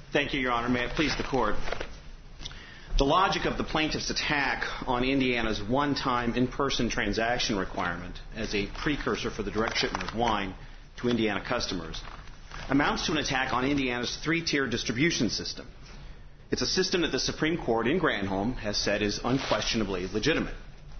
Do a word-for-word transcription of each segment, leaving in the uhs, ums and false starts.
Thank you, Your Honor. May it please the Court. The logic of the plaintiff's attack on Indiana's one-time in-person transaction requirement as a precursor for the direct shipment of wine to Indiana customers amounts to an attack on Indiana's three-tier distribution system. It's a system that the Supreme Court in Granholm has said is unquestionably legitimate.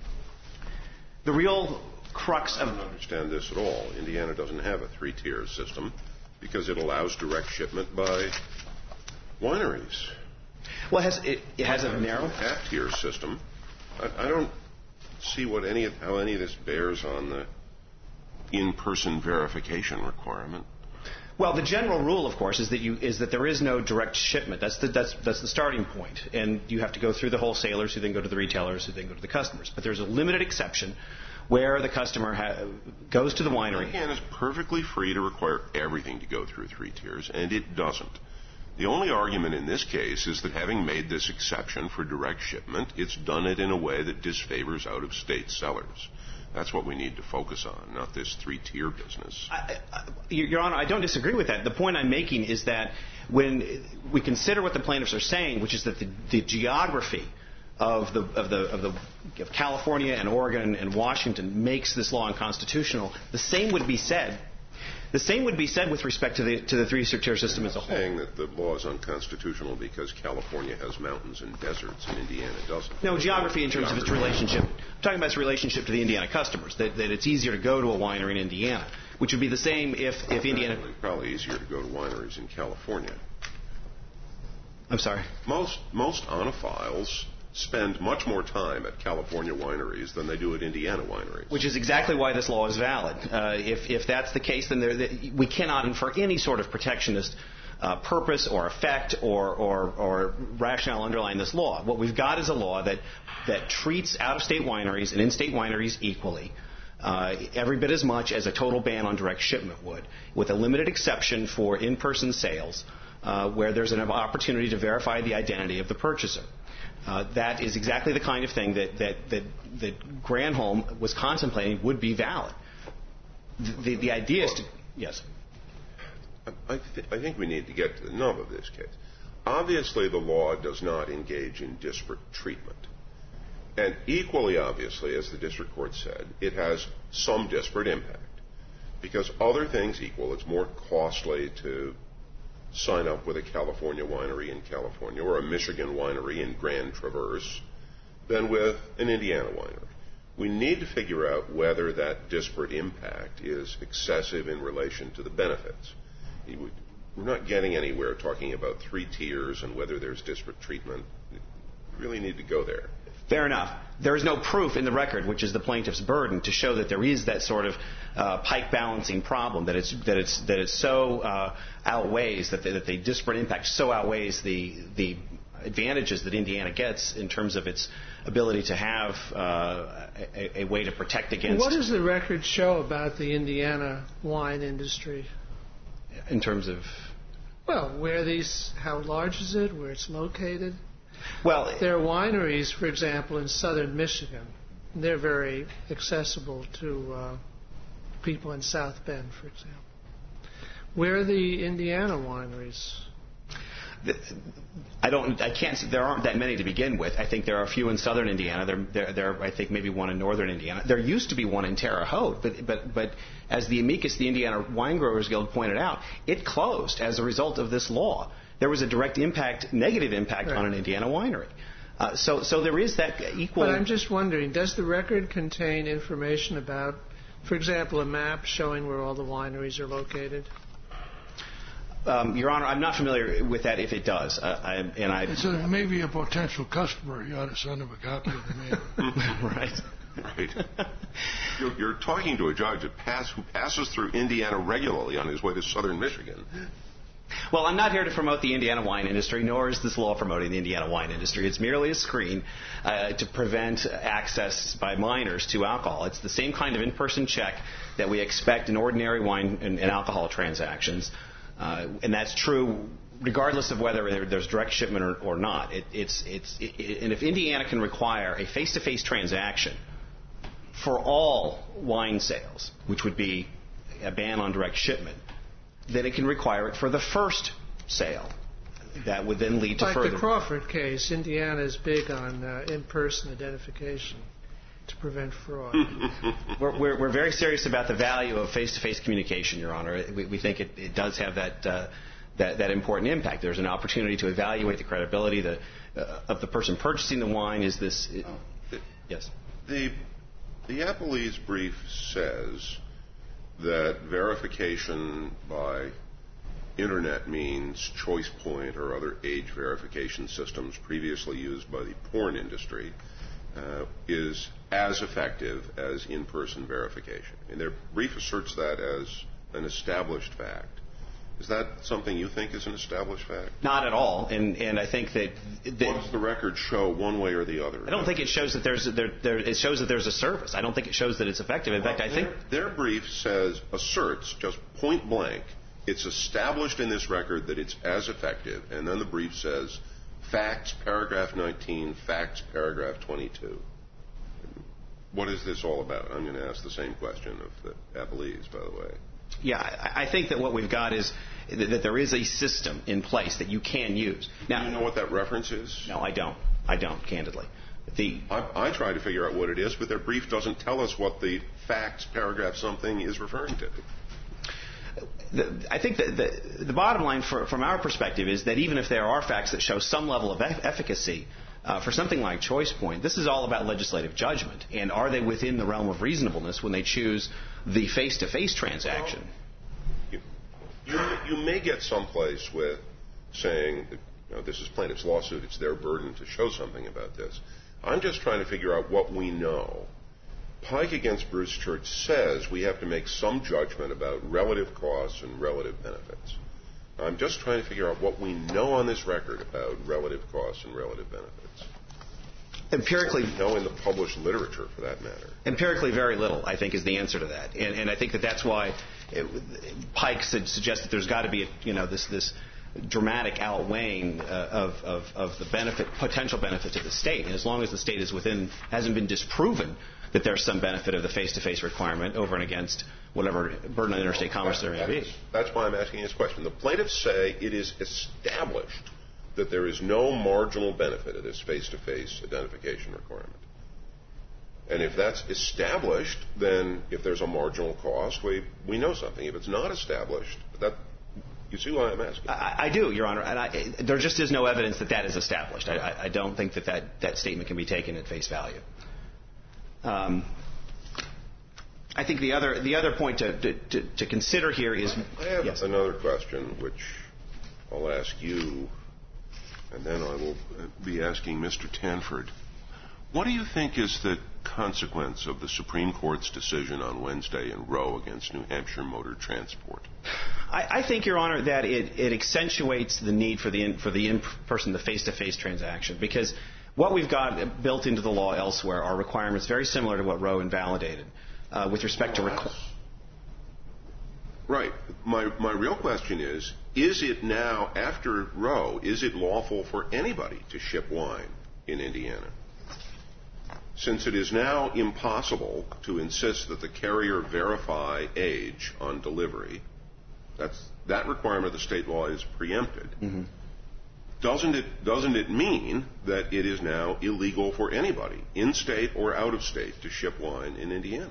The real crux of... I don't understand this at all. Indiana doesn't have a three-tier system because it allows direct shipment by wineries. Well, it has, it, it has a narrow... half-tier system. I, I don't see what any of, how any of this bears on the in-person verification requirement. Well, the general rule, of course, is that you is that there is no direct shipment. That's the that's that's the starting point, and you have to go through the wholesalers, who then go to the retailers, who then go to the customers. But there's a limited exception where the customer ha- goes to the winery. Indiana is perfectly free to require everything to go through three tiers, and it doesn't. The only argument in this case is that having made this exception for direct shipment, it's done it in a way that disfavors out-of-state sellers. That's what we need to focus on, not this three-tier business. I, I, Your Honor, I don't disagree with that. The point I'm making is that when we consider what the plaintiffs are saying, which is that the, the geography of the of the of the of California and Oregon and Washington makes this law unconstitutional, the same would be said. The same would be said with respect to the to the three-tier system as a whole. Saying that the law is unconstitutional because California has mountains and deserts and Indiana doesn't. No, geography in terms geography. of its relationship. I'm talking about its relationship to the Indiana customers. That, that it's easier to go to a winery in Indiana, which would be the same if, if Indiana... Actually, probably easier to go to wineries in California. I'm sorry? Most, most onophiles spend much more time at California wineries than they do at Indiana wineries. Which is exactly why this law is valid. Uh, if, if that's the case, then there, the, we cannot infer any sort of protectionist uh, purpose or effect or, or, or rationale underlying this law. What we've got is a law that, that treats out-of-state wineries and in-state wineries equally, uh, every bit as much as a total ban on direct shipment would, with a limited exception for in-person sales uh, where there's an opportunity to verify the identity of the purchaser. Uh, that is exactly the kind of thing that, that, that, that Granholm was contemplating would be valid. The, the, the idea is to... Yes? I, th- I think we need to get to the nub of this case. Obviously, the law does not engage in disparate treatment. And equally obviously, as the district court said, it has some disparate impact. Because other things equal, it's more costly to sign up with a California winery in California or a Michigan winery in Grand Traverse than with an Indiana winery. We need to figure out whether that disparate impact is excessive in relation to the benefits. We're not getting anywhere talking about three tiers and whether there's disparate treatment. We really need to go there. Fair enough. There is no proof in the record, which is the plaintiff's burden, to show that there is that sort of uh, pike balancing problem, that it's that it's that it so uh, outweighs that the, that the disparate impact so outweighs the the advantages that Indiana gets in terms of its ability to have uh, a, a way to protect against. What does the record show about the Indiana wine industry? In terms of, well, where these, how large is it? Where it's located? Well, there are wineries, for example, in southern Michigan. They're very accessible to uh, people in South Bend, for example. Where are the Indiana wineries? I don't. I can't. There aren't that many to begin with. I think there are a few in southern Indiana. There, there, there. I think maybe one in northern Indiana. There used to be one in Terre Haute, but, but, but as the amicus, the Indiana Wine Growers Guild, pointed out, it closed as a result of this law. There was a direct impact, negative impact, right, on an Indiana winery. Uh, so, so there is that equal. But I'm just wondering, does the record contain information about, for example, a map showing where all the wineries are located? Um, Your Honor, I'm not familiar with that. If it does, uh, I, and I. So there may be a potential customer. You ought to send him a copy of the map. Right. Right. You're, you're talking to a judge that pass, who passes through Indiana regularly on his way to southern Michigan. Well, I'm not here to promote the Indiana wine industry, nor is this law promoting the Indiana wine industry. It's merely a screen uh, to prevent access by minors to alcohol. It's the same kind of in-person check that we expect in ordinary wine and, and alcohol transactions, uh, and that's true regardless of whether there's direct shipment or, or not. It, it's, it's, it, and if Indiana can require a face-to-face transaction for all wine sales, which would be a ban on direct shipment, then it can require it for the first sale. that would then lead to like further... Like the Crawford case, Indiana is big on uh, in-person identification to prevent fraud. we're, we're, we're very serious about the value of face-to-face communication, Your Honor. We, we think it, it does have that, uh, that that important impact. There's an opportunity to evaluate the credibility the, uh, of the person purchasing the wine. Is this... It, the, yes. The, the Appellee's brief says that verification by Internet means choice point or other age verification systems previously used by the porn industry uh, is as effective as in-person verification. And their brief asserts that as an established fact. Is that something you think is an established fact? Not at all. And and I think that... that what does the record show one way or the other? I don't think it shows that there's... There, there, it shows that there's a service. I don't think it shows that it's effective. In well, fact, I their, think... Their brief says, asserts, just point blank, it's established in this record that it's as effective. And then the brief says, facts, paragraph nineteen, facts, paragraph twenty-two. What is this all about? I'm going to ask the same question of the Appellees, by the way. Yeah, I, I think that what we've got is that, that there is a system in place that you can use. Now, do you know what that reference is? No, I don't. I don't, candidly. The, I, I try to figure out what it is, but their brief doesn't tell us what the facts, paragraph something is referring to. The, I think that the, the bottom line for, from our perspective is that even if there are facts that show some level of eff- efficacy uh, for something like Choice Point, this is all about legislative judgment. And are they within the realm of reasonableness when they choose the face-to-face transaction? Well, you, you, you may get someplace with saying, you know, this is plaintiff's lawsuit, it's their burden to show something about this. I'm just trying to figure out what we know. Pike against Bruce Church says we have to make some judgment about relative costs and relative benefits. I'm just trying to figure out what we know on this record about relative costs and relative benefits. Empirically, what we know in the published literature, for that matter. Empirically, very little, I think, is the answer to that, and, and I think that that's why it, Pike suggests that there's got to be, a, you know, this this dramatic outweighing uh, of, of of the benefit, potential benefit to the state, and as long as the state is within, hasn't been disproven that there's some benefit of the face-to-face requirement over and against whatever burden on interstate commerce there may be. That's why I'm asking this question. The plaintiffs say it is established that there is no marginal benefit of this face-to-face identification requirement. And if that's established, then if there's a marginal cost, we, we know something. If it's not established, that, you see why I'm asking? I, I do, Your Honor. And I, there just is no evidence that that is established. I, I, I don't think that, that that statement can be taken at face value. Um, I think the other the other point to, to, to consider here is... I have yes. another question, which I'll ask you, and then I will be asking Mister Tanford. What do you think is the consequence of the Supreme Court's decision on Wednesday in Roe against New Hampshire Motor Transport? I, I think, Your Honor, that it, it accentuates the need for the in, for the in-person, the face-to-face transaction, because what we've got built into the law elsewhere are requirements very similar to what Roe invalidated uh, with respect to... Requ- right. My, my real question is, is it now, after Roe, is it lawful for anybody to ship wine in Indiana? Since it is now impossible to insist that the carrier verify age on delivery, that's, that requirement of the state law is preempted. Mm-hmm. Doesn't it, doesn't it mean that it is now illegal for anybody, in-state or out-of-state, to ship wine in Indiana?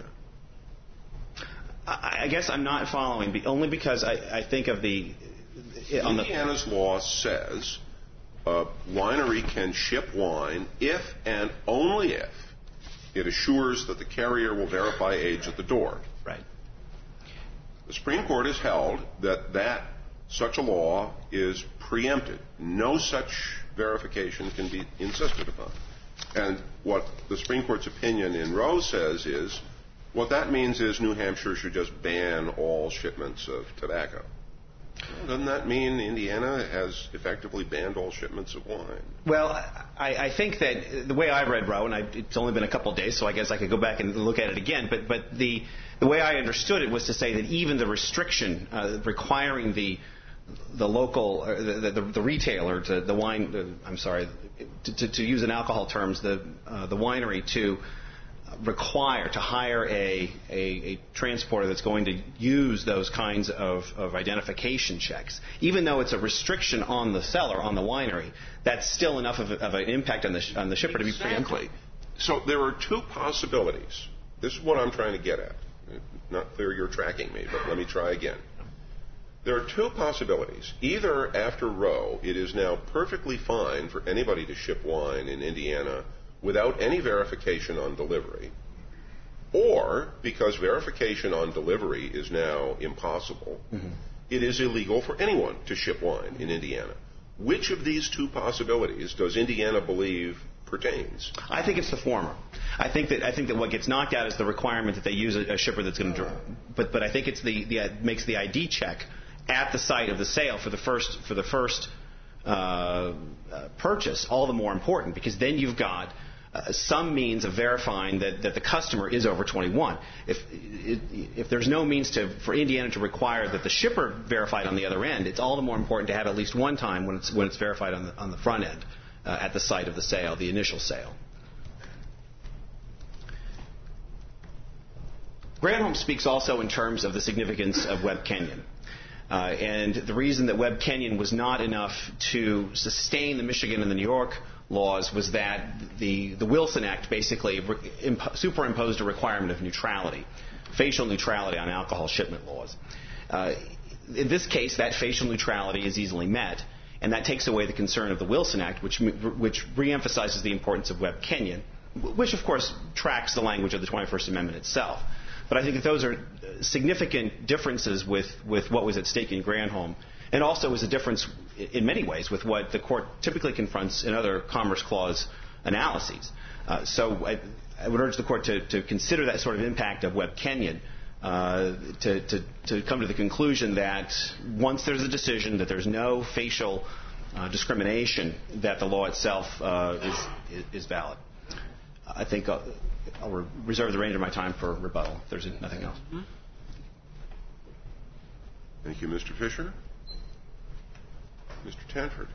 I, I guess I'm not following, only because I, I think of the... On Indiana's the, law says a winery can ship wine if and only if it assures that the carrier will verify age at the door. Right. The Supreme Court has held that that such a law is preempted. No such verification can be insisted upon. And what the Supreme Court's opinion in Roe says is, what that means is New Hampshire should just ban all shipments of tobacco. Well, doesn't that mean Indiana has effectively banned all shipments of wine? Well, I, I think that the way I read Roe, and I, it's only been a couple of days, so I guess I could go back and look at it again, but, but the, the way I understood it was to say that even the restriction uh, requiring the the local, uh, the, the, the retailer, to the wine, uh, I'm sorry, to, to, to use in alcohol terms, the uh, the winery to require, to hire a, a, a transporter that's going to use those kinds of, of identification checks, even though it's a restriction on the seller, on the winery, that's still enough of, a, of an impact on the, on the shipper exactly. to be preempted. So there are two possibilities. This is what I'm trying to get at. Not clear you're tracking me, but let me try again. There are two possibilities. Either after Roe, it is now perfectly fine for anybody to ship wine in Indiana without any verification on delivery, or because verification on delivery is now impossible, mm-hmm. it is illegal for anyone to ship wine in Indiana. Which of these two possibilities does Indiana believe pertains? I think it's the former. I think that I think that what gets knocked out is the requirement that they use a, a shipper that's going to. But but I think it's the, the uh, makes the I D check at the site of the sale for the first for the first uh, uh, purchase all the more important, because then you've got uh, some means of verifying that, that the customer is over twenty-one. If if there's no means to for Indiana to require that the shipper verified on the other end, it's all the more important to have at least one time when it's when it's verified on the on the front end uh, at the site of the sale, the initial sale. Granholm speaks also in terms of the significance of Webb Kenyon. Uh, and the reason that Webb Kenyon was not enough to sustain the Michigan and the New York laws was that the, the Wilson Act basically re- imp- superimposed a requirement of neutrality, facial neutrality on alcohol shipment laws. Uh, in this case, that facial neutrality is easily met, and that takes away the concern of the Wilson Act, which, which reemphasizes the importance of Webb Kenyon, which, of course, tracks the language of the twenty-first Amendment itself. But I think that those are significant differences with, with what was at stake in Granholm, and also is a difference in many ways with what the Court typically confronts in other Commerce Clause analyses. Uh, so I, I would urge the Court to, to consider that sort of impact of Webb Kenyon uh, to, to, to come to the conclusion that once there's a decision that there's no facial uh, discrimination, that the law itself uh, is, is valid. I think I'll, I'll re- reserve the range of my time for rebuttal if there's nothing else. Mm-hmm. Thank you, Mister Fisher. Mister Tanford.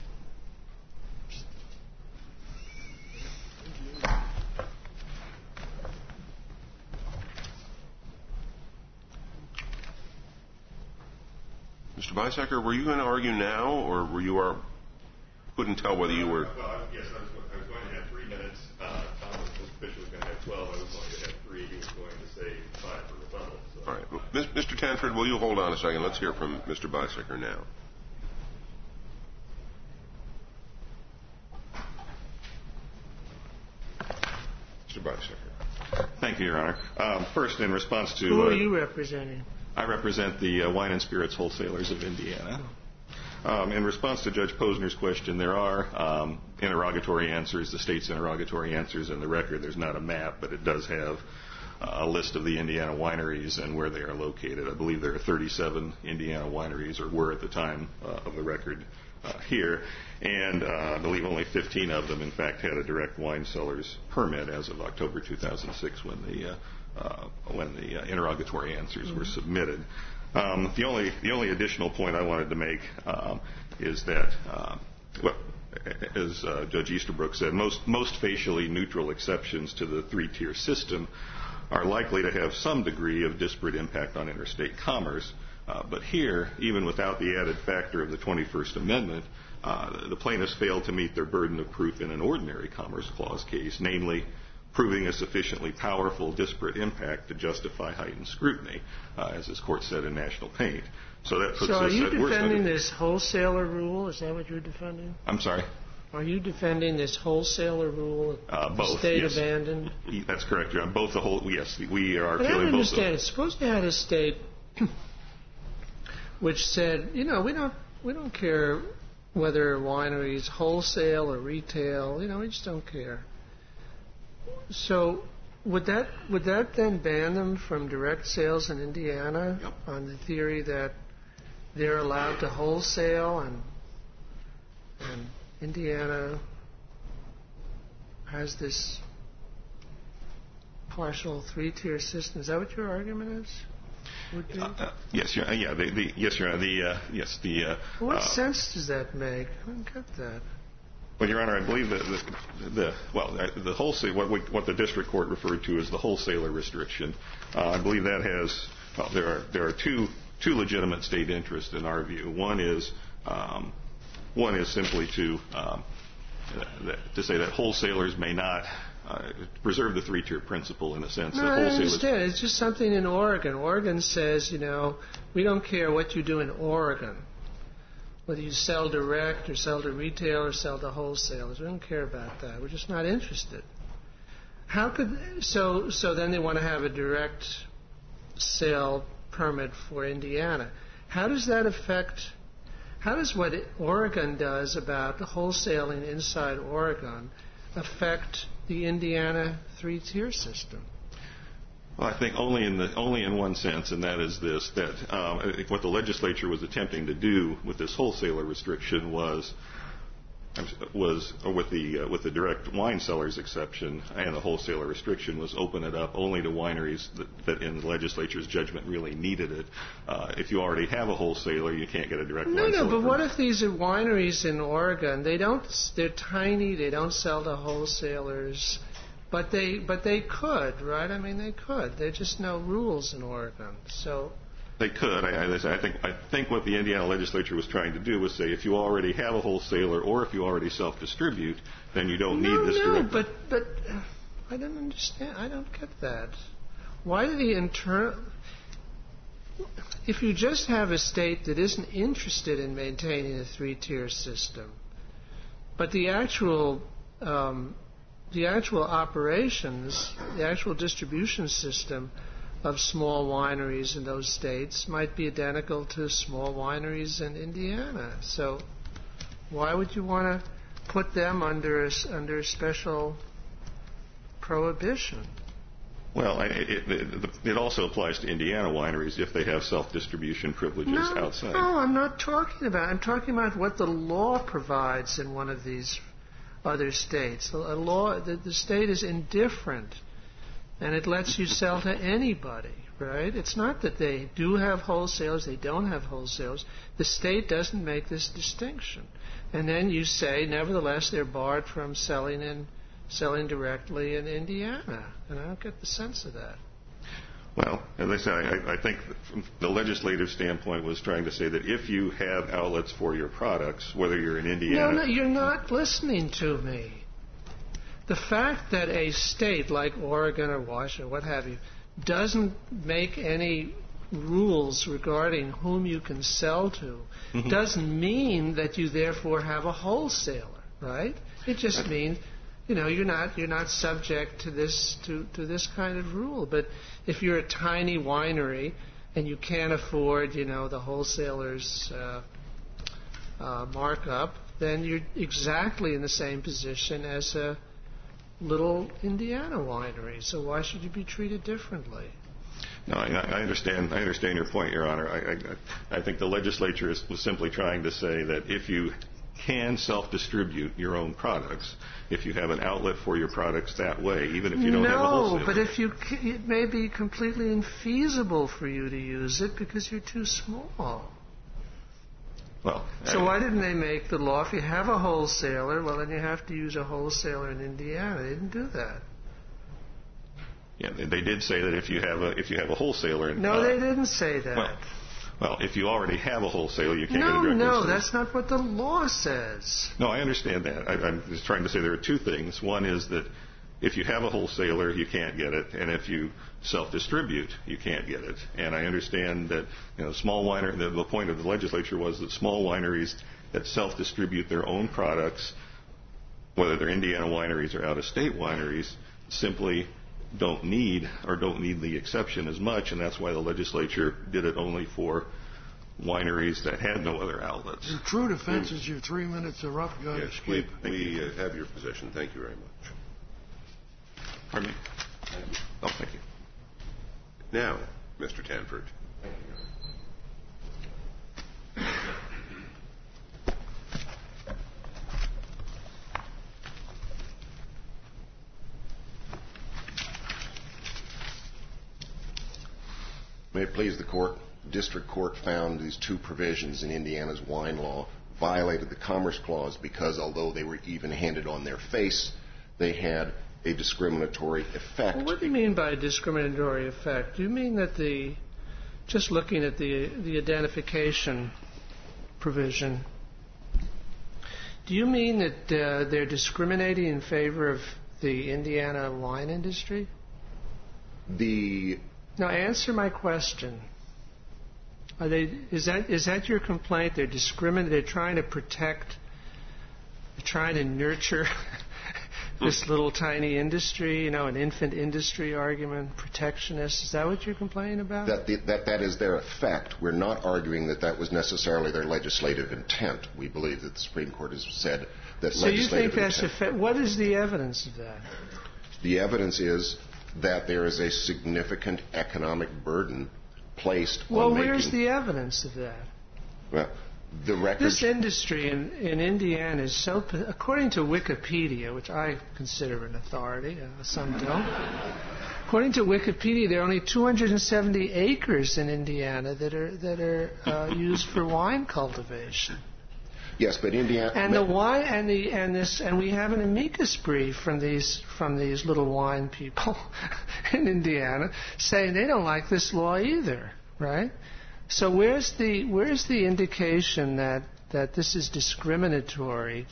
Mister Beisecker, were you going to argue now, or were you are couldn't tell whether you were? Well, yes, I was, I was going to have three minutes. Uh, Thomas, Mister Fisher was going to have twelve. I was going to have three. He was going to say five for rebuttal. So. All right. Well, Mister Tanford, will you hold on a second? Let's hear from Mister Beisecker now. Mister Beisecker. Thank you, Your Honor. Um, first, in response to... Who are uh, you representing? I represent the uh, Wine and Spirits Wholesalers of Indiana. Um, in response to Judge Posner's question, there are um, interrogatory answers, the state's interrogatory answers in the record. There's not a map, but it does have uh, a list of the Indiana wineries and where they are located. I believe there are thirty-seven Indiana wineries, or were at the time uh, of the record uh, here, and uh, I believe only fifteen of them, in fact, had a direct wine seller's permit as of October two thousand six when the, uh, uh, when the uh, interrogatory answers mm-hmm. were submitted. Um, the only the only additional point I wanted to make um, is that, uh, well, as uh, Judge Easterbrook said, most most facially neutral exceptions to the three-tier system are likely to have some degree of disparate impact on interstate commerce. Uh, but here, even without the added factor of the twenty-first Amendment, uh, the plaintiffs failed to meet their burden of proof in an ordinary Commerce Clause case, namely proving a sufficiently powerful disparate impact to justify heightened scrutiny, uh, as this court said in National Paint. So that puts so us are you at worst defending under- this wholesaler rule? Is that what you're defending? I'm sorry? Are you defending this wholesaler rule? Uh, both, the state yes. abandoned? That's correct, John. Both the whole, yes, we are but appealing both of them. I don't understand. Suppose you had a state which said, you know, we don't we don't care whether a winery is wholesale or retail. You know, we just don't care. So would that would that then ban them from direct sales in Indiana yep. on the theory that they're allowed to wholesale and and Indiana has this partial three-tier system? Is that what your argument is? Would be? Uh, uh, yes, uh, yeah, the, the, yes, Your Honor, the uh, yes, the. Uh, what uh, sense does that make? I don't get that. Well, Your Honor, I believe that the, the well, the wholesale what, we, what the district court referred to as the wholesaler restriction. Uh, I believe that has well, there are there are two two legitimate state interests in our view. One is um, one is simply to um, to say that wholesalers may not uh, preserve the three-tier principle in a sense no, that wholesalers. I understand. It's just something in Oregon. Oregon says, you know, we don't care what you do in Oregon. Whether you sell direct or sell to retail or sell to wholesalers, we don't care about that. We're just not interested. How could so? So then they want to have a direct sale permit for Indiana. How does that affect? How does what Oregon does about wholesaling inside Oregon affect the Indiana three-tier system? Well, I think only in the only in one sense, and that is this: that um, I think what the legislature was attempting to do with this wholesaler restriction was was or with the uh, with the direct wine sellers exception and the wholesaler restriction was open it up only to wineries that, that in the legislature's judgment really needed it. Uh, if you already have a wholesaler, you can't get a direct no, wine no, seller. No, but permit. what if these are wineries in Oregon? They don't. They're tiny. They don't sell to wholesalers. But they, but they could, right? I mean, they could. There's just no rules in Oregon, so. They could. I, I, I think. I think what the Indiana legislature was trying to do was say, if you already have a wholesaler or if you already self-distribute, then you don't no, need this no, direct. but but uh, I don't understand. I don't get that. Why do the internal? If you just have a state that isn't interested in maintaining a three-tier system, but the actual um, the actual operations, the actual distribution system of small wineries in those states might be identical to small wineries in Indiana. So why would you want to put them under a, under a special prohibition? Well, it, it, it also applies to Indiana wineries if they have self-distribution privileges no, outside. No, I'm not talking about. I'm talking about what the law provides in one of these other states. A law, the, the state is indifferent, and it lets you sell to anybody, right? It's not that they do have wholesalers, they don't have wholesalers. The state doesn't make this distinction. And then you say, nevertheless, they're barred from selling in selling directly in Indiana. And I don't get the sense of that. Well, as I said, I, I think from the legislative standpoint was trying to say that if you have outlets for your products, whether you're in Indiana... No, no, you're not listening to me. The fact that a state like Oregon or Washington, what have you, doesn't make any rules regarding whom you can sell to mm-hmm. doesn't mean that you therefore have a wholesaler, right? It just means... You know, you're not you're not subject to this to, to this kind of rule. But if you're a tiny winery and you can't afford, you know, the wholesaler's uh, uh, markup, then you're exactly in the same position as a little Indiana winery. So why should you be treated differently? No, I, I understand. I understand your point, Your Honor. I, I, I think the legislature is, was simply trying to say that if you can self-distribute your own products, if you have an outlet for your products that way, even if you don't no, have a wholesaler. No, but if you, it may be completely infeasible for you to use it because you're too small. Well, so I, why didn't they make the law? If you have a wholesaler, well, then you have to use a wholesaler in Indiana. They didn't do that. Yeah, they did say that if you have a if you have a wholesaler. No, uh, they didn't say that. Well, Well, if you already have a wholesaler, you can't no, get a direct No, wholesaler. no, that's not what the law says. No, I understand that. I, I'm just trying to say there are two things. One is that if you have a wholesaler, you can't get it, and if you self-distribute, you can't get it. And I understand that, you know, small winery. The, the point of the legislature was that small wineries that self-distribute their own products, whether they're Indiana wineries or out-of-state wineries, simply don't need or don't need the exception as much, and that's why the legislature did it only for wineries that had no other outlets. In true defense is your three minutes are up. You ought to Yes, escape. we, we uh, have your position. Thank you very much. Pardon me? Oh, thank you. Now, Mister Tanford. May it please the court, the district court found these two provisions in Indiana's wine law violated the Commerce Clause because although they were even-handed on their face, they had a discriminatory effect. Well, what do you mean by discriminatory effect? Do you mean that the, just looking at the the identification provision, do you mean that uh, they're discriminating in favor of the Indiana wine industry? The Now, answer my question. Are they? Is that is that your complaint? They're discriminating. They're trying to protect. They're trying to nurture this little tiny industry. You know, an infant industry argument, protectionist. Is that what you're complaining about? That the, that that is their effect. We're not arguing that that was necessarily their legislative intent. We believe that the Supreme Court has said that so legislative you think that's intent. effect? What is the evidence of that? The evidence is that there is a significant economic burden placed well, on making... Well, where's the evidence of that? Well, the record... This industry in, in Indiana is so... According to Wikipedia, which I consider an authority, uh, some don't. According to Wikipedia, there are only two hundred seventy acres in Indiana that are that are uh, used for wine cultivation. Yes, but Indiana and the wine and the and this and we have an amicus brief from these from these little wine people in Indiana saying they don't like this law either, right? So where's the where's the indication that that this is discriminatory?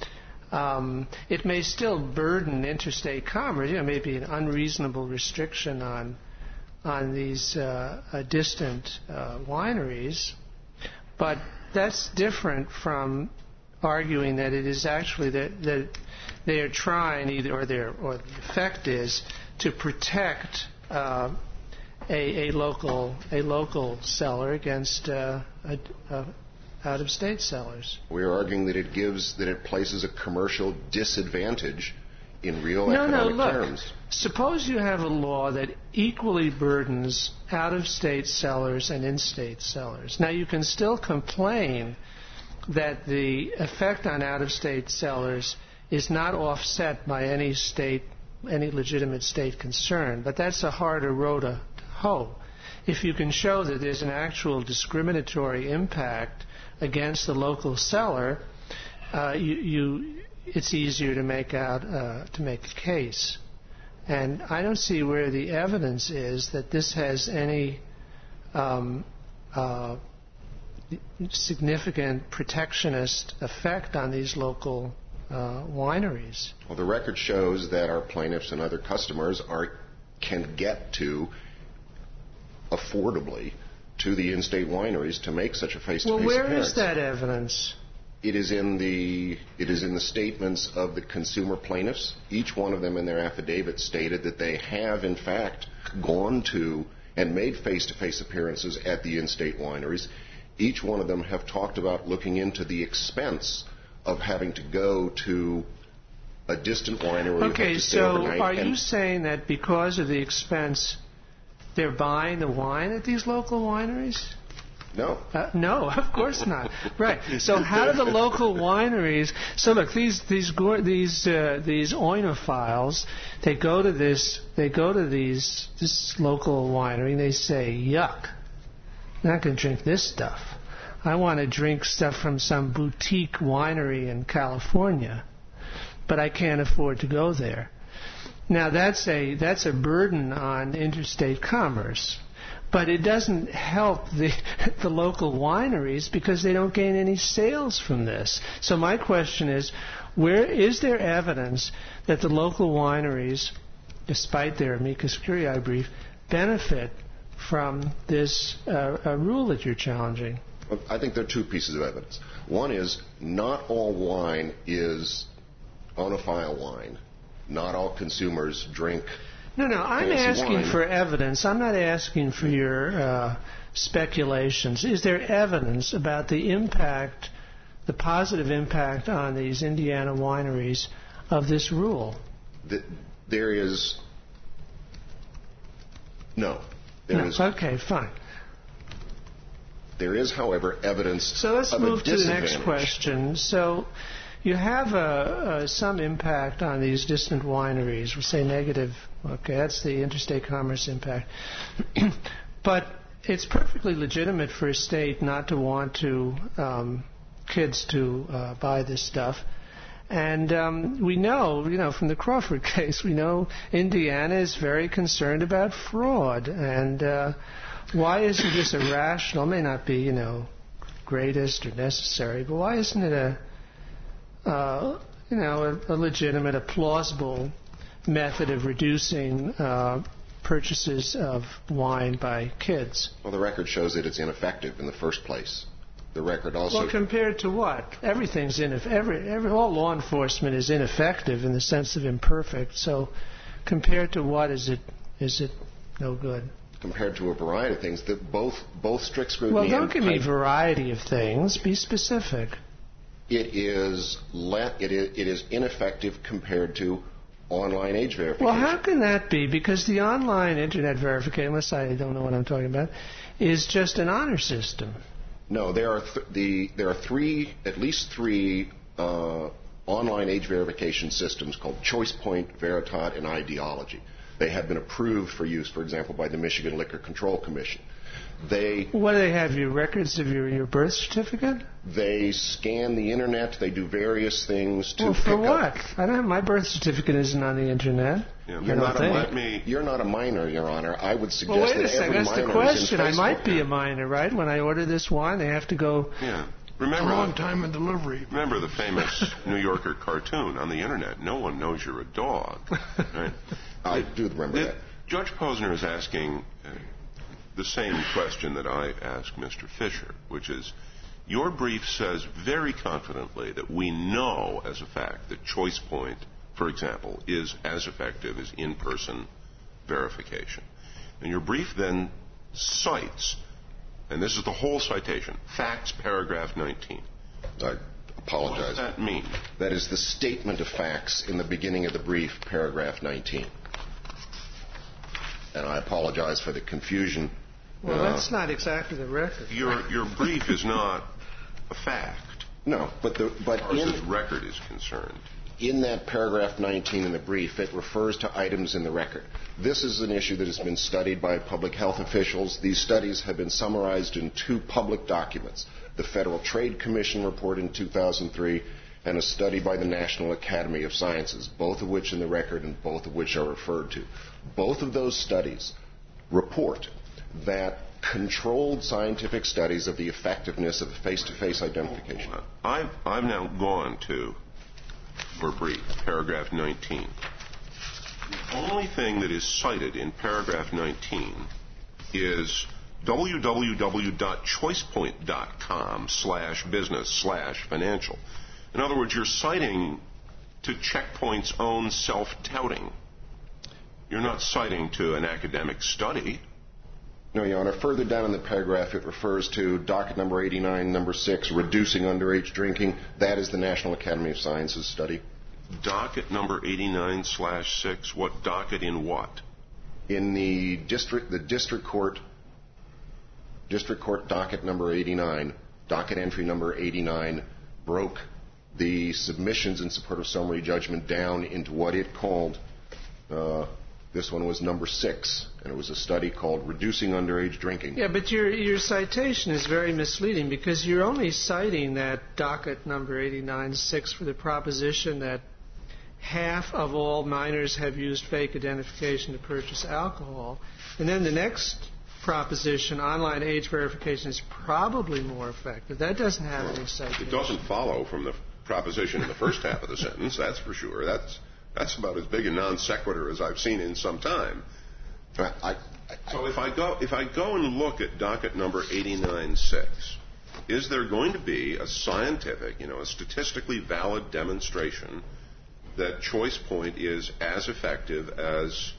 Um, it may still burden interstate commerce. You know, maybe an unreasonable restriction on on these uh, uh, distant uh, wineries, but that's different from arguing that it is actually that, that they are trying either, or their or the effect is to protect uh, a, a local a local seller against uh, a, a out-of-state sellers. We are arguing that it gives that it places a commercial disadvantage in real no, economic no, look, terms. Suppose you have a law that equally burdens out-of-state sellers and in-state sellers. Now, you can still complain that the effect on out-of-state sellers is not offset by any state, any legitimate state concern, but that's a harder row to hoe. If you can show that there's an actual discriminatory impact against the local seller, uh, you, you it's easier to make out uh, to make a case. And I don't see where the evidence is that this has any um, uh, significant protectionist effect on these local uh, wineries. Well, the record shows that our plaintiffs and other customers are can get to affordably to the in-state wineries to make such a face-to-face Well, where appearance. is that evidence? It is in the it is in the statements of the consumer plaintiffs. Each one of them in their affidavit stated that they have, in fact, gone to and made face-to-face appearances at the in-state wineries. Each one of them have talked about looking into the expense of having to go to a distant winery. Okay, to stay so overnight. are and you saying that because of the expense, they're buying the wine at these local wineries? No. Uh, no, of course not. Right. So how do the local wineries? So look, these these these uh, these oinophiles, they go to this they go to these this local winery and they say, "Yuck, I'm not going to drink this stuff. I want to drink stuff from some boutique winery in California, but I can't afford to go there." Now that's a that's a burden on interstate commerce. But it doesn't help the the local wineries because they don't gain any sales from this. So my question is, where is there evidence that the local wineries, despite their amicus curiae brief, benefit from this uh, uh, rule that you're challenging? I think there are two pieces of evidence. One is not all wine is oinophile wine. Not all consumers drink. No, no, I'm asking wine. for evidence. I'm not asking for your uh, speculations. Is there evidence about the impact, the positive impact on these Indiana wineries of this rule? The, there is no. There no. is, okay, fine. There is, however, evidence. So let's of move a to the next question. So you have uh, uh, some impact on these distant wineries. We say negative. Okay, that's the interstate commerce impact. But it's perfectly legitimate for a state not to want to um, kids to uh, buy this stuff. And um, we know, you know, from the Crawford case, we know Indiana is very concerned about fraud. And uh, why isn't this a rational, it may not be, you know, greatest or necessary, but why isn't it a, uh, you know, a, a legitimate, a plausible method of reducing uh, purchases of wine by kids? Well, the record shows that it's ineffective in the first place. The record also... Well, compared to what? Everything's ineffective. Every, every, all law enforcement is ineffective in the sense of imperfect. So compared to what is it, is it no good? Compared to a variety of things, that both both strict scrutiny... Well, don't give me type, variety of things. Be specific. It is, le- it is it is ineffective compared to online age verification. Well, how can that be? Because the online internet verification, unless I don't know what I'm talking about, is just an honor system. No, there are th- the there are three, at least three uh, online age verification systems called ChoicePoint, Veritot, and Ideology. They have been approved for use, for example, by the Michigan Liquor Control Commission. They what do they have? Your records of your, your birth certificate? They scan the internet. They do various things to well, pick for what? up. I don't have, my birth certificate isn't on the internet. Yeah, you're, not a, mi- you're not a minor, Your Honor. I would suggest well, wait that a second. every That's minor the question. is in I might Facebook. be a minor, right? When I order this wine, they have to go. Yeah. Remember, long time in delivery. Remember the famous New Yorker cartoon on the internet? No one knows you're a dog. Right? I do remember the, that. Judge Posner is asking uh, the same question that I asked Mister Fisher, which is, your brief says very confidently that we know as a fact that ChoicePoint, for example, is as effective as in-person verification. And your brief then cites, and this is the whole citation, facts, paragraph nineteen. I apologize. What does that mean? That is the statement of facts in the beginning of the brief, paragraph nineteen. And I apologize for the confusion. Well, uh, that's not exactly the record. Your your brief is not a fact. No, but the but as far as in, this record is concerned. In that paragraph nineteen in the brief, it refers to items in the record. This is an issue that has been studied by public health officials. These studies have been summarized in two public documents, the Federal Trade Commission report in two thousand three and a study by the National Academy of Sciences, both of which in the record and both of which are referred to. Both of those studies report that controlled scientific studies of the effectiveness of face-to-face identification. I've, I've now gone to, for brief, paragraph nineteen. The only thing that is cited in paragraph nineteen is www.choicepoint.com slash business slash financial. In other words, you're citing to Checkpoint's own self-touting. You're not citing to an academic study. No, Your Honor. Further down in the paragraph, it refers to docket number eighty-nine, number six, reducing underage drinking. That is the National Academy of Sciences study. Docket number eighty-nine slash six. What docket in what? In the district, the district court, district court docket number eighty-nine, docket entry number eighty-nine, broke the submissions in support of summary judgment down into what it called, uh, this one was number six, and it was a study called Reducing Underage Drinking. Yeah, but your your citation is very misleading because you're only citing that docket number eighty-nine six for the proposition that half of all minors have used fake identification to purchase alcohol. And then the next proposition, online age verification, is probably more effective. That doesn't have any citation. It doesn't follow from the proposition in the first half of the sentence, that's for sure. That's that's about as big a non sequitur as I've seen in some time. I, I, so if I go if I go and look at docket number eighty-nine six, is there going to be a scientific, you know, a statistically valid demonstration that ChoicePoint is as effective as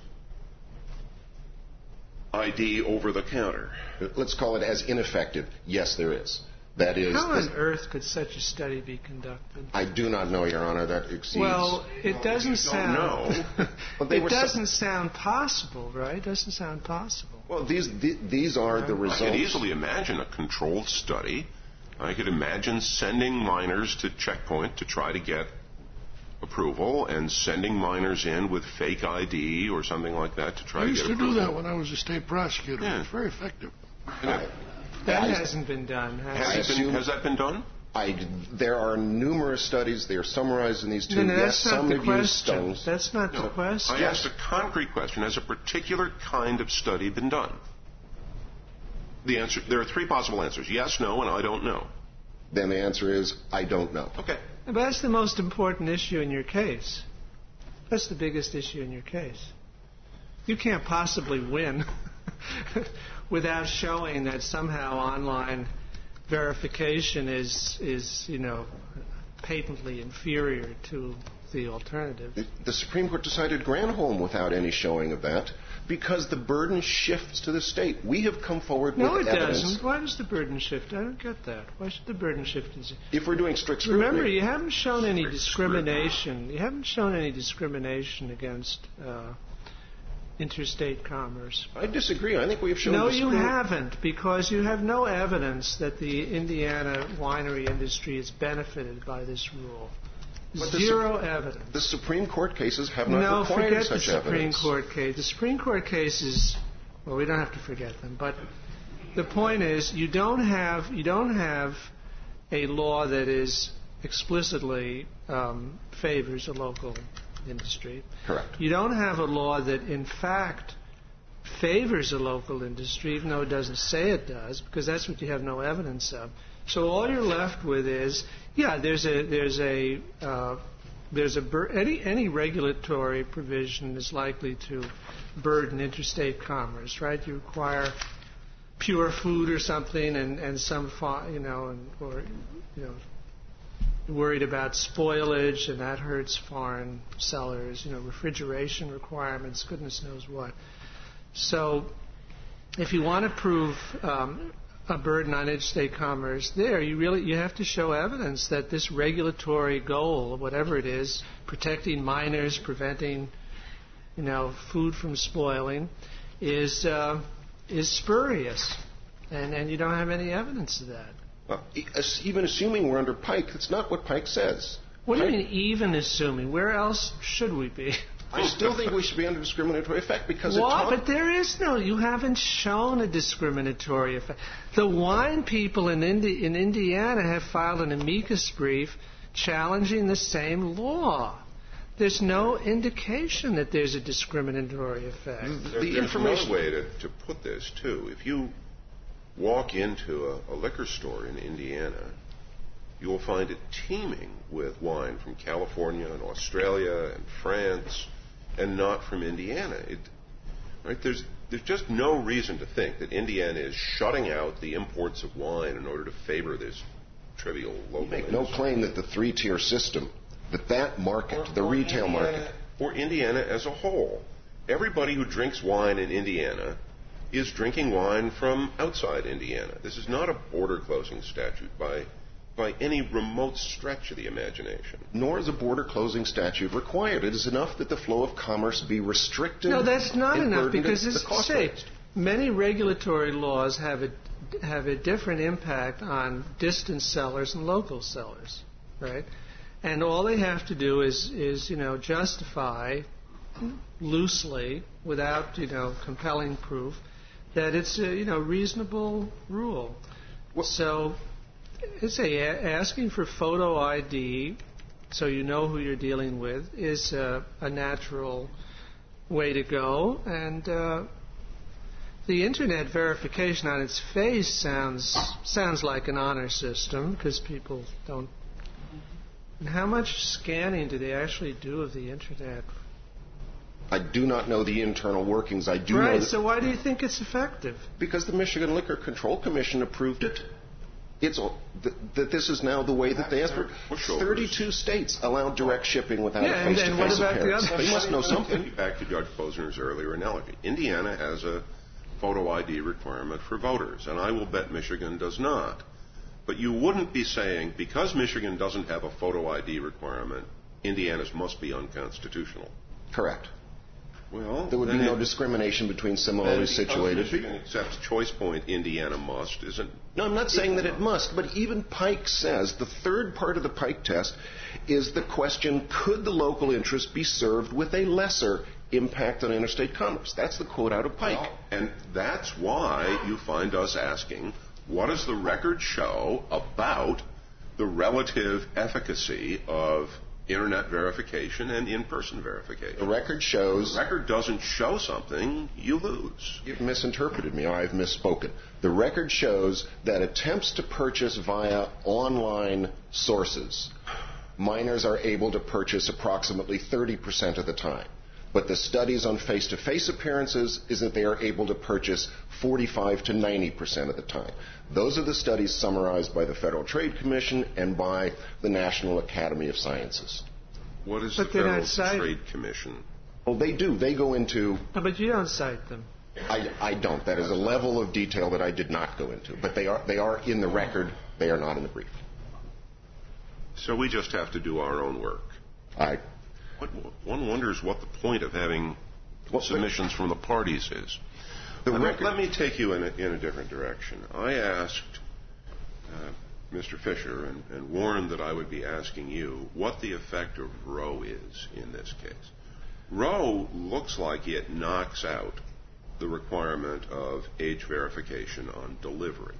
I D over the counter? Let's call it as ineffective. Yes, there is. That is. How on earth could such a study be conducted? I do not know, Your Honor. That exceeds. Well, it well, doesn't you sound. Don't know. Well, they it were doesn't so... sound possible, right? It doesn't sound possible. Well, these th- these are the results. I could easily imagine a controlled study. I could imagine sending minors to Checkpoint to try to get approval and sending minors in with fake I D or something like that to try I to used get to approval. do that when I was a state prosecutor. Yeah. It was very effective. Yeah. That I, hasn't been done. Has, Has, it been, has that been done? I, there are numerous studies. They are summarized in these two. No, no, yes, that's not some the have used question. stones. That's not No, the question. I asked a concrete question. Has a particular kind of study been done? The answer, there are three possible answers. Yes, no, and I don't know. Then the answer is, I don't know. Okay. But that's the most important issue in your case. That's the biggest issue in your case. You can't possibly win without showing that somehow online verification is, is, you know, patently inferior to the alternative. The, the Supreme Court decided Granholm without any showing of that because the burden shifts to the state. We have come forward no, with it evidence. doesn't. Why does the burden shift? I don't get that. Why should the burden shift? If we're doing strict scrutiny. Remember, you haven't shown any Strict discrimination. You haven't shown any discrimination against uh, interstate commerce. I disagree. I think we have shown. No, you discrimin- haven't, because you have no evidence that the Indiana winery industry is benefited by this rule. But the Zero Su- evidence. The Supreme Court cases have not No, required forget such the Supreme evidence. Court case. The Supreme Court cases, well, we don't have to forget them, but the point is, you don't have you don't have a law that is explicitly um, favors a local industry. Correct. You don't have a law that, in fact, favors a local industry, even though it doesn't say it does, because that's what you have no evidence of. So all you're left with is, yeah, there's a there's a uh, there's a bur- any any regulatory provision is likely to burden interstate commerce, right? You require pure food or something, and and some fa- you know, and, or you know, worried about spoilage, and that hurts foreign sellers. You know, refrigeration requirements, goodness knows what. So, if you want to prove um, a burden on interstate commerce there, you really you have to show evidence that this regulatory goal, whatever it is, protecting minors, preventing, you know, food from spoiling, is uh, is spurious, and and you don't have any evidence of that. Well, e- as- even assuming we're under Pike, that's not what Pike says. What do Pike- you mean, even assuming? Where else should we be? I still think we should be under discriminatory effect because What? it But there is no. You haven't shown a discriminatory effect. The wine people in Indi- in Indiana have filed an amicus brief challenging the same law. There's no indication that there's a discriminatory effect. There, the there's information. another way to, to put this, too. If you walk into a, a liquor store in Indiana, you will find it teeming with wine from California and Australia and France, and not from Indiana. It, right? There's there's just no reason to think that Indiana is shutting out the imports of wine in order to favor this trivial local make no industry. claim that the three-tier system, that that market, Or- the or retail Indiana- market, or Indiana as a whole. Everybody who drinks wine in Indiana is drinking wine from outside Indiana. This is not a border closing statute by by any remote stretch of the imagination. nor is a border closing statute required. It is enough that the flow of commerce be restricted. No, that's not and enough, burdened because at as the I cost say, rates. many regulatory laws have a have a different impact on distant sellers and local sellers, right? And all they have to do is is you know justify loosely, without you know compelling proof, that it's a you know reasonable rule. Well- So, it's a asking for photo I D, so you know who you're dealing with, is a, a natural way to go, and uh, the internet verification on its face sounds sounds like an honor system because people don't. And how much scanning do they actually do of the internet? I do not know the internal workings. I do know Right. that So why do you think it's effective? because the Michigan Liquor Control Commission approved it. It's all- th- that this is now the way that they ask for. Pushovers. thirty-two states allow direct shipping without Yeah, a and face-to-face then what about the appearance. others? They must know Let me something. take you back to Judge Posner's earlier analogy. Indiana has a photo I D requirement for voters, and I will bet Michigan does not. But you wouldn't be saying, because Michigan doesn't have a photo I D requirement, Indiana's must be unconstitutional. Correct. Well, There would be then no it- discrimination between then similarly because situated. Michigan accepts choice point, Indiana must, isn't. No, I'm not saying that it must, but even Pike says the third part of the Pike test is the question, could the local interest be served with a lesser impact on interstate commerce? That's the quote out of Pike. Well, and that's why you find us asking, what does the record show about the relative efficacy of Internet verification and in-person verification. The record shows... The record doesn't show something, you lose. You've misinterpreted me, or I've misspoken. The record shows that attempts to purchase via online sources, minors are able to purchase approximately thirty percent of the time. But the studies on face-to-face appearances is that they are able to purchase forty-five to ninety percent of the time. Those are the studies summarized by the Federal Trade Commission and by the National Academy of Sciences. What is But the they're Federal not cited. Trade Commission? Well, they do. They go into... No, but you don't cite them. I, I don't. That is a level of detail that I did not go into. But they are, they are in the record. They are not in the brief. So we just have to do our own work. I... One wonders what the point of having Well, submissions from the parties is. The let, record- me, let me take you in a, in a different direction. I asked uh, Mister Fisher and, and warned that I would be asking you what the effect of Roe is in this case. Roe looks like it knocks out the requirement of age verification on delivery.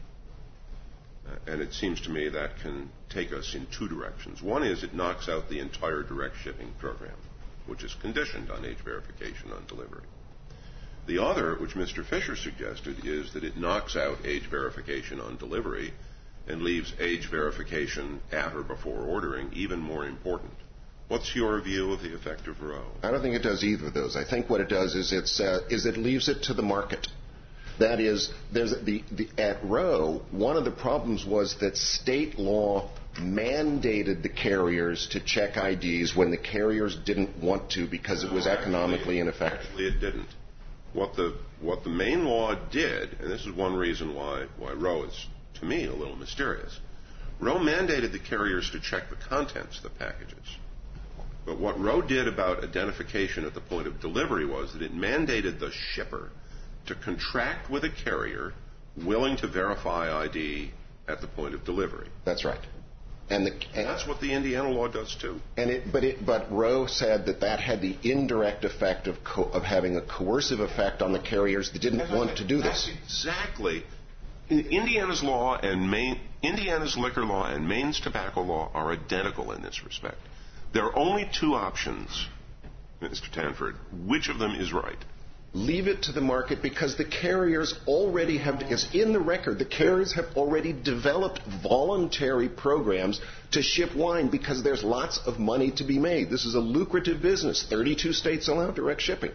Uh, and it seems to me that can take us in two directions. One is it knocks out the entire direct shipping program, which is conditioned on age verification on delivery. The other, which Mister Fisher suggested, is that it knocks out age verification on delivery and leaves age verification at or before ordering even more important. What's your view of the effect of Roe? I don't think it does either of those. I think what it does is, it's, uh, is it leaves it to the market. That is, there's the, the, at Roe, one of the problems was that state law mandated the carriers to check I Ds when the carriers didn't want to because it was No, economically actually, ineffective. Actually, it didn't. What the what the Maine law did, and this is one reason why why Roe is to me a little mysterious. Roe mandated the carriers to check the contents of the packages. But what Roe did about identification at the point of delivery was that it mandated the shipper to contract with a carrier willing to verify I D at the point of delivery. That's right. And, the, and that's what the Indiana law does too. And it, but it, but Roe said that that had the indirect effect of co- of having a coercive effect on the carriers that didn't want to do that's this. Exactly. Indiana's law and Maine, Indiana's liquor law and Maine's tobacco law are identical in this respect. There are only two options, Mister Tanford. Which of them is right? Leave it to the market because the carriers already have, it's in the record, the carriers have already developed voluntary programs to ship wine because there's lots of money to be made. This is a lucrative business. thirty-two states allow direct shipping.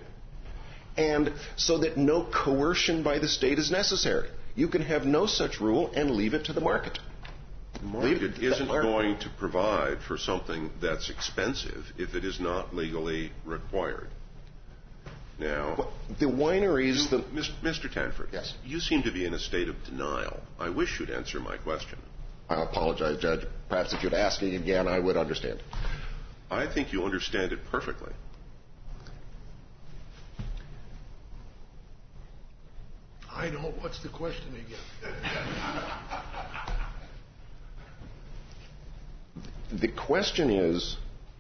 And so that no coercion by the state is necessary. You can have no such rule and leave it to the market. The market isn't going to provide for something that's expensive if it is not legally required. Now, well, the wineries... You, the, Mister Tanford, yes. You seem to be in a state of denial. I wish you'd answer my question. I apologize, Judge. Perhaps if you'd ask it again, I would understand. I think you understand it perfectly. I don't. What's the question again? The question is,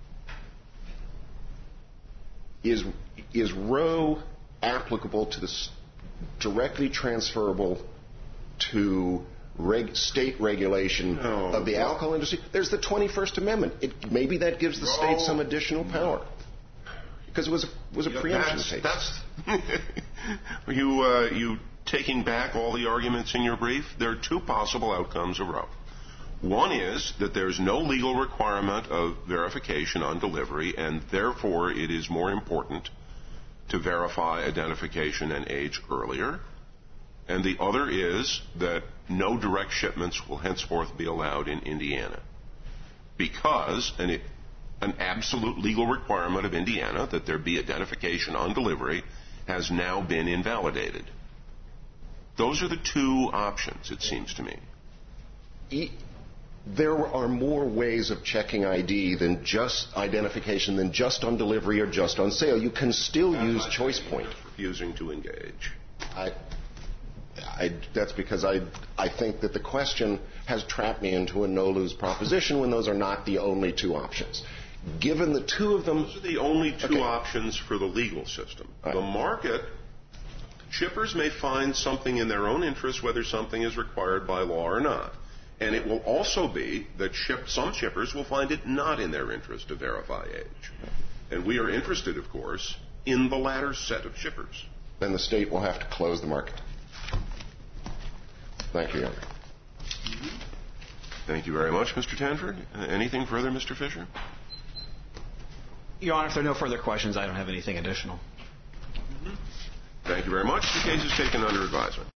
is, is Roe applicable to the directly transferable to reg, state regulation no, of the no. alcohol industry? There's the twenty-first Amendment. It, maybe that gives the state some additional power. Because it was a, was a yeah, preemption that's, case. That's you, uh, you taking back all the arguments in your brief? There are two possible outcomes of Roe. One is that there's no legal requirement of verification on delivery, and therefore it is more important to verify identification and age earlier. And the other is that no direct shipments will henceforth be allowed in Indiana because an, an absolute legal requirement of Indiana that there be identification on delivery has now been invalidated. Those are the two options, it seems to me. E- There are more ways of checking I D than just identification, than just on delivery or just on sale. You can still That's use choice point. Refusing to engage. I, I, that's because I, I think that the question has trapped me into a no-lose proposition when those are not the only two options. Given the two of them... Those are the only two okay. options for the legal system. Right. The market, shippers may find something in their own interest, whether something is required by law or not. And it will also be that ship, some shippers will find it not in their interest to verify age. And we are interested, of course, in the latter set of shippers. Then the state will have to close the market. Thank you, Your Honor. Thank you very much, Mister Tanford. Uh, anything further, Mister Fisher? Your Honor, if there are no further questions, I don't have anything additional. Thank you very much. The case is taken under advisement.